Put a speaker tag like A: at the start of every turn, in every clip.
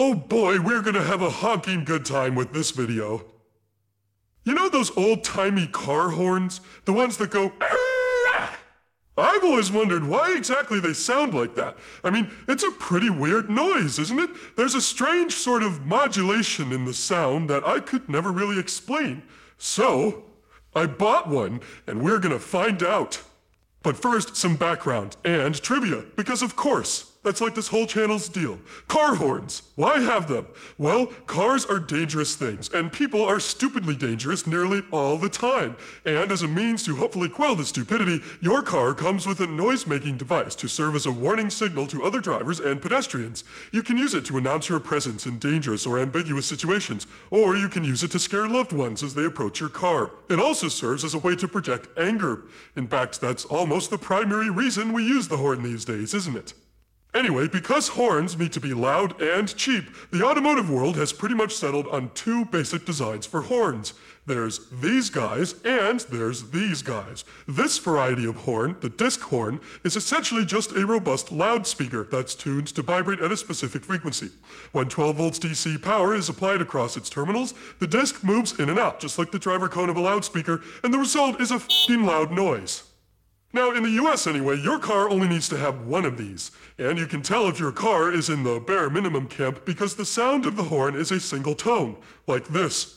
A: Oh boy, we're gonna have a honking good time with this video. You know those old-timey car horns? The ones that go "Arrgh!" I've always wondered why exactly they sound like that. I mean, it's a pretty weird noise, isn't it? There's a strange sort of modulation in the sound that I could never really explain. So, I bought one, and we're gonna find out. But first, some background and trivia, because of course, that's like this whole channel's deal. Car horns. Why have them? Well, cars are dangerous things, and people are stupidly dangerous nearly all the time. And as a means to hopefully quell the stupidity, your car comes with a noise-making device to serve as a warning signal to other drivers and pedestrians. You can use it to announce your presence in dangerous or ambiguous situations, or you can use it to scare loved ones as they approach your car. It also serves as a way to project anger. In fact, that's almost the primary reason we use the horn these days, isn't it? Anyway, because horns need to be loud and cheap, the automotive world has pretty much settled on two basic designs for horns. There's these guys and there's these guys. This variety of horn, the disc horn, is essentially just a robust loudspeaker that's tuned to vibrate at a specific frequency. When 12 volts DC power is applied across its terminals, the disc moves in and out just like the driver cone of a loudspeaker, and the result is a f***ing loud noise. Now, in the US anyway, your car only needs to have one of these. And you can tell if your car is in the bare minimum camp because the sound of the horn is a single tone, like this.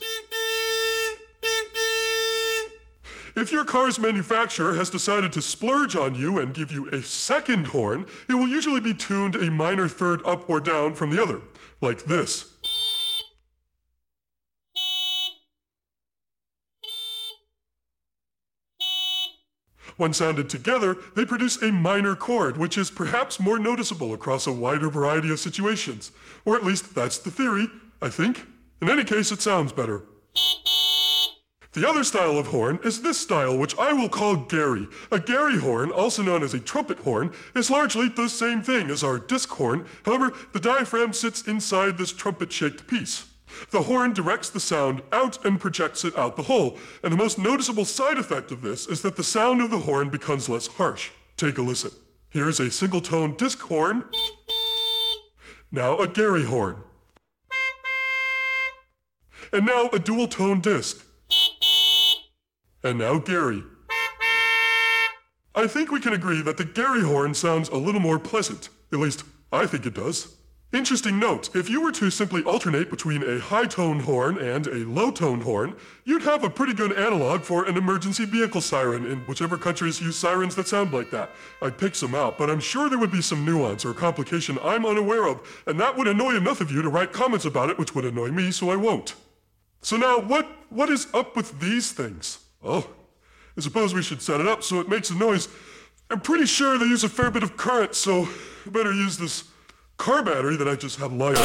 A: If your car's manufacturer has decided to splurge on you and give you a second horn, it will usually be tuned a minor third up or down from the other, like this. When sounded together, they produce a minor chord, which is perhaps more noticeable across a wider variety of situations. Or at least that's the theory, I think. In any case, it sounds better. The other style of horn is this style, which I will call Gary. A Gary horn, also known as a trumpet horn, is largely the same thing as our disc horn. However, the diaphragm sits inside this trumpet-shaped piece. The horn directs the sound out and projects it out the hole, and the most noticeable side effect of this is that the sound of the horn becomes less harsh. Take a listen. Here's a single-tone disc horn. Now a Gary horn. And now a dual-tone disc. And now Gary. I think we can agree that the Gary horn sounds a little more pleasant. At least, I think it does. Interesting note, if you were to simply alternate between a high-tone horn and a low-tone horn, you'd have a pretty good analog for an emergency vehicle siren in whichever countries use sirens that sound like that. I'd pick some out, but I'm sure there would be some nuance or complication I'm unaware of, and that would annoy enough of you to write comments about it, which would annoy me, so I won't. So now, what is up with these things? Oh, I suppose we should set it up so it makes a noise. I'm pretty sure they use a fair bit of current, so I better use this car battery that I just had lying.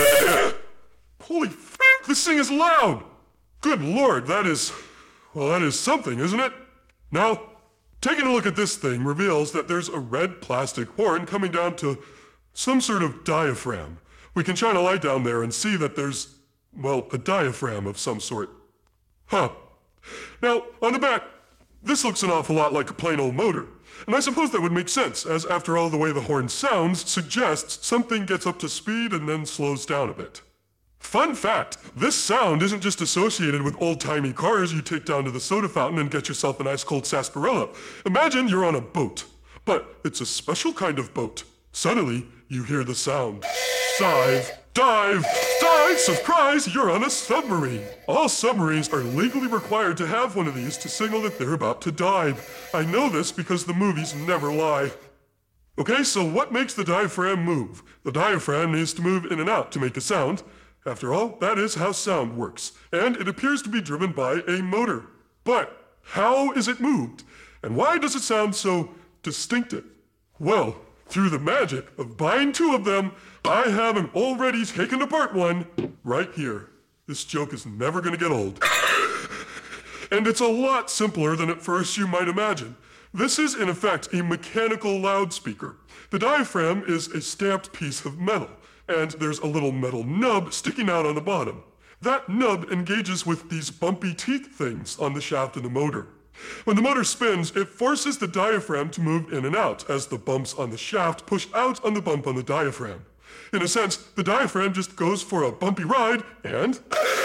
A: Holy f***, this thing is loud! Good lord, that is something, isn't it? Now, taking a look at this thing reveals that there's a red plastic horn coming down to some sort of diaphragm. We can shine a light down there and see that there's, well, a diaphragm of some sort. Huh. Now, on the back, this looks an awful lot like a plain old motor. And I suppose that would make sense, as after all the way the horn sounds suggests something gets up to speed and then slows down a bit. Fun fact, this sound isn't just associated with old-timey cars you take down to the soda fountain and get yourself an ice-cold sarsaparilla. Imagine you're on a boat, but it's a special kind of boat. Suddenly, you hear the sound. Dive, dive, dive, surprise, you're on a submarine. All submarines are legally required to have one of these to signal that they're about to dive. I know this because the movies never lie. Okay, so what makes the diaphragm move? The diaphragm needs to move in and out to make a sound. After all, that is how sound works, and it appears to be driven by a motor. But how is it moved? And why does it sound so distinctive? Well, through the magic of buying two of them, I have an already taken apart one right here. This joke is never gonna get old. And it's a lot simpler than at first you might imagine. This is in effect a mechanical loudspeaker. The diaphragm is a stamped piece of metal, and there's a little metal nub sticking out on the bottom. That nub engages with these bumpy teeth things on the shaft of the motor. When the motor spins, it forces the diaphragm to move in and out as the bumps on the shaft push out on the bump on the diaphragm. In a sense, the diaphragm just goes for a bumpy ride and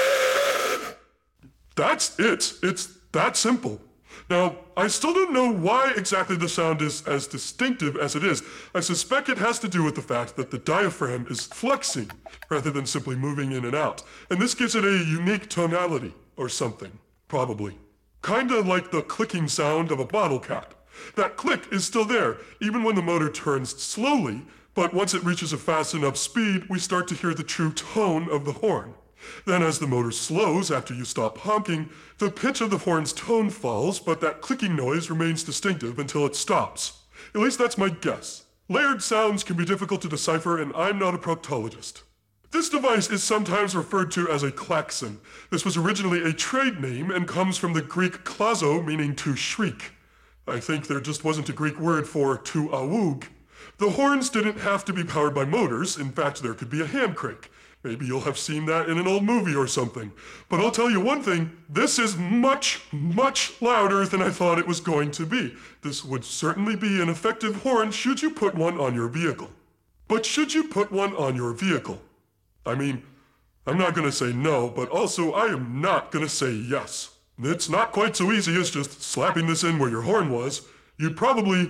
A: that's it. It's that simple. Now, I still don't know why exactly the sound is as distinctive as it is. I suspect it has to do with the fact that the diaphragm is flexing rather than simply moving in and out. And this gives it a unique tonality or something, probably. Kinda like the clicking sound of a bottle cap. That click is still there, even when the motor turns slowly, but once it reaches a fast enough speed, we start to hear the true tone of the horn. Then as the motor slows after you stop honking, the pitch of the horn's tone falls, but that clicking noise remains distinctive until it stops. At least that's my guess. Layered sounds can be difficult to decipher, and I'm not a proctologist. This device is sometimes referred to as a klaxon. This was originally a trade name and comes from the Greek klazo, meaning to shriek. I think there just wasn't a Greek word for to awoog. The horns didn't have to be powered by motors. In fact, there could be a hand crank. Maybe you'll have seen that in an old movie or something. But I'll tell you one thing, this is much, much louder than I thought it was going to be. This would certainly be an effective horn should you put one on your vehicle. But should you put one on your vehicle? I mean, I'm not going to say no, but also I am not going to say yes. It's not quite so easy as just slapping this in where your horn was. You'd probably,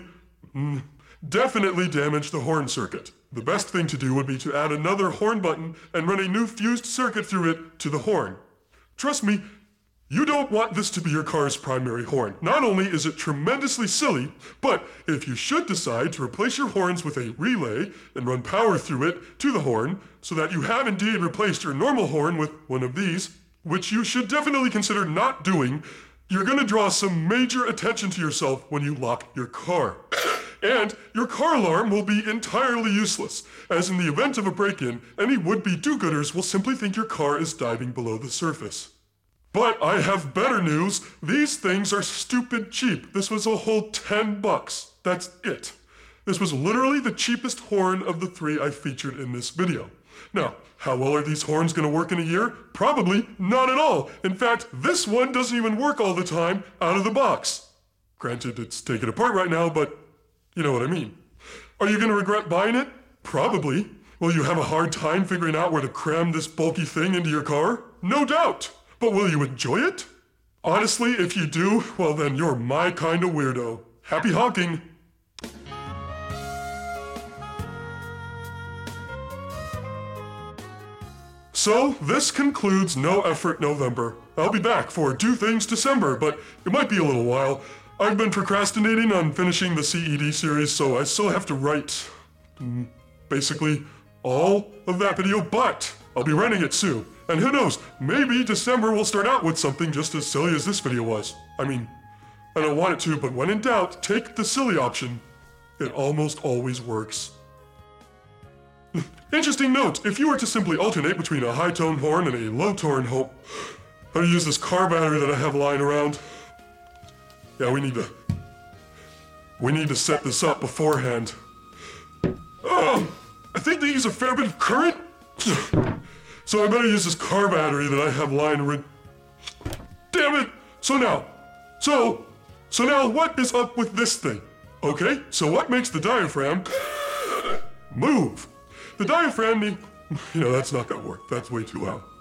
A: definitely damage the horn circuit. The best thing to do would be to add another horn button and run a new fused circuit through it to the horn. Trust me, you don't want this to be your car's primary horn. Not only is it tremendously silly, but if you should decide to replace your horns with a relay and run power through it to the horn so that you have indeed replaced your normal horn with one of these, which you should definitely consider not doing, you're going to draw some major attention to yourself when you lock your car. And your car alarm will be entirely useless, as in the event of a break-in, any would-be do-gooders will simply think your car is diving below the surface. But I have better news. These things are stupid cheap. This was a whole $10. That's it. This was literally the cheapest horn of the three I featured in this video. Now, how well are these horns going to work in a year? Probably not at all. In fact, this one doesn't even work all the time out of the box. Granted, it's taken apart right now, but you know what I mean. Are you going to regret buying it? Probably. Will you have a hard time figuring out where to cram this bulky thing into your car? No doubt. But will you enjoy it? Honestly, if you do, well then you're my kind of weirdo. Happy honking! So, this concludes No Effort November. I'll be back for Do Things December, but it might be a little while. I've been procrastinating on finishing the CED series, so I still have to write, basically, all of that video, but I'll be writing it soon. And who knows, maybe December will start out with something just as silly as this video was. I mean, I don't want it to, but when in doubt, take the silly option. It almost always works. Interesting note, if you were to simply alternate between a high-tone horn and a low-tone horn, how to use this car battery that I have lying around. Yeah, we need to set this up beforehand. I think they use a fair bit of current. So I better use this car battery that I have lying around. Damn it! So now what is up with this thing? Okay, so what makes the diaphragm move? The diaphragm, that's not gonna work. That's way too loud.